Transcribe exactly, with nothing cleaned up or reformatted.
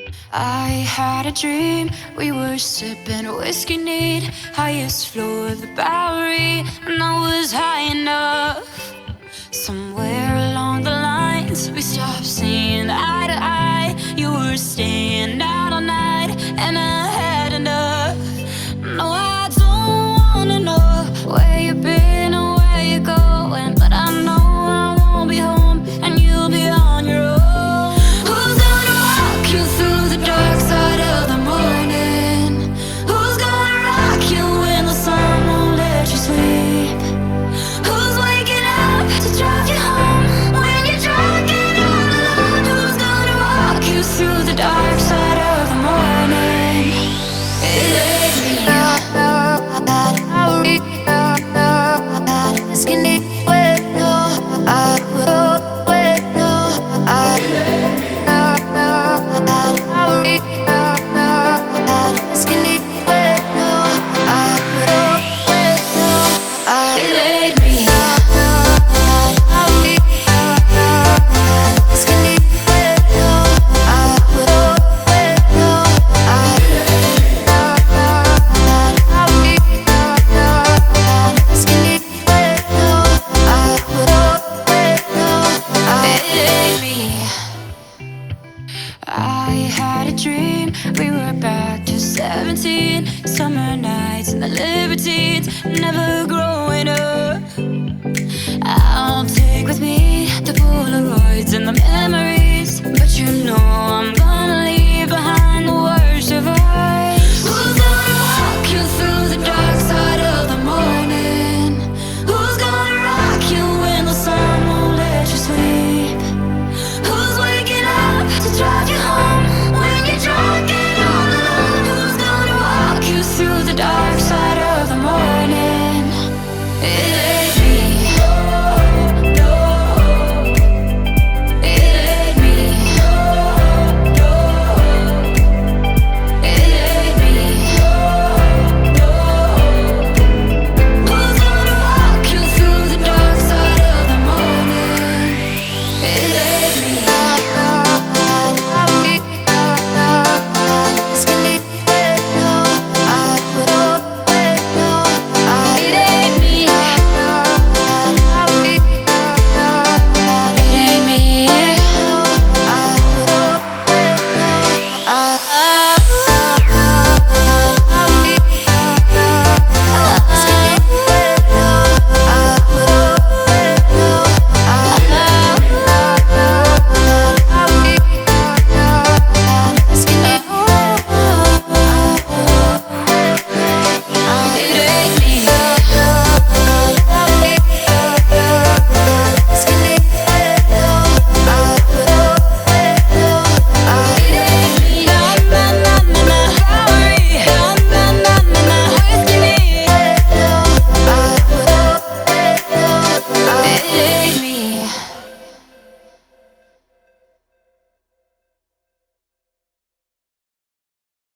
I had a dream, we were sipping whiskey neat, highest floor of the Bowery, and I was high enough. Somewhere along the lines, we stopped seeing eye to eye. You were staying out all night, and I had enough. No, I don't wanna know where you've been or where you're going, but I know I won't be home, and you'll be on your own. Who's gonna walk you through the dark side of the morning? Who's gonna rock you when the sun won't let you sleep? Who's waking up to drive you home when you're drunk and all alone? Who's gonna walk you through the dark side of the morning? It ain't me. I had a dream, we were back to seventeen, summer nights and the libertines, never grew